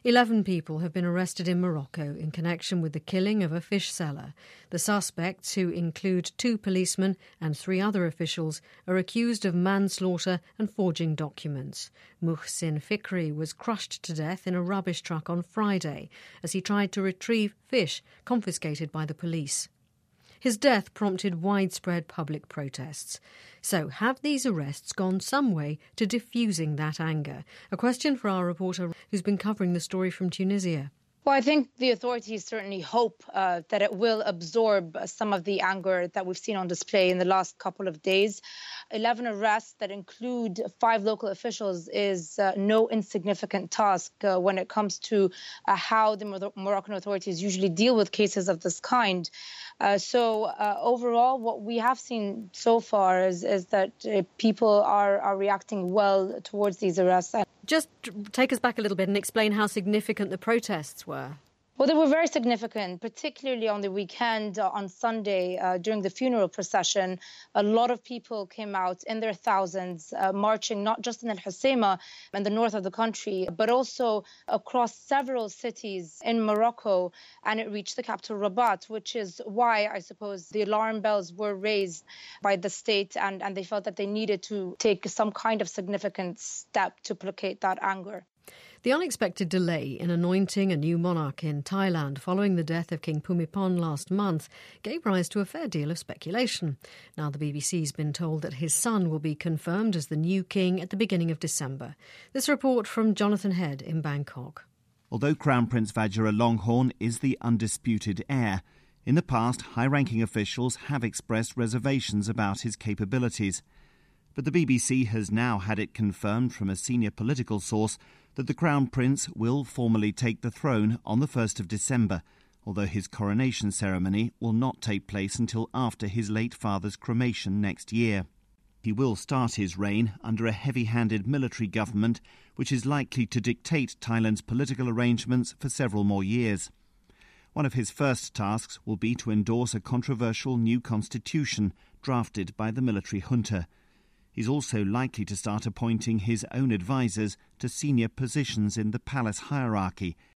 11 people have been arrested in Morocco in connection with the killing of a fish seller. The suspects, who include 2 policemen and 3 other officials, are accused of manslaughter and forging documents. Muhsin Fikri was crushed to death in a rubbish truck on Friday as he tried to retrieve fish confiscated by the police. His death prompted widespread public protests. So, have these arrests gone some way to diffusing that anger? A question for our reporter who's been covering the story from Tunisia. Well, I think the authorities certainly hope that it will absorb some of the anger that we've seen on display in the last couple of days. 11 arrests that include 5 local officials is no insignificant task when it comes to how the Moroccan authorities usually deal with cases of this kind. So overall, what we have seen so far is that people are reacting well towards these arrests. Just take us back a little bit and explain how significant the protests were. Well, they were very significant, particularly on the weekend, on Sunday, during the funeral procession. A lot of people came out in their thousands, marching not just in El Hoceima in the north of the country, but also across several cities in Morocco. And it reached the capital, Rabat, which is why, I suppose, the alarm bells were raised by the state and they felt that they needed to take some kind of significant step to placate that anger. The unexpected delay in anointing a new monarch in Thailand following the death of King Bhumibol last month gave rise to a fair deal of speculation. Now the BBC's been told that his son will be confirmed as the new king at the beginning of December. This report from Jonathan Head in Bangkok. Although Crown Prince Vajiralongkorn is the undisputed heir, in the past high-ranking officials have expressed reservations about his capabilities. But the BBC has now had it confirmed from a senior political source that the Crown Prince will formally take the throne on the 1st of December, although his coronation ceremony will not take place until after his late father's cremation next year. He will start his reign under a heavy-handed military government which is likely to dictate Thailand's political arrangements for several more years. One of his first tasks will be to endorse a controversial new constitution drafted by the military junta. He's also likely to start appointing his own advisers to senior positions in the palace hierarchy,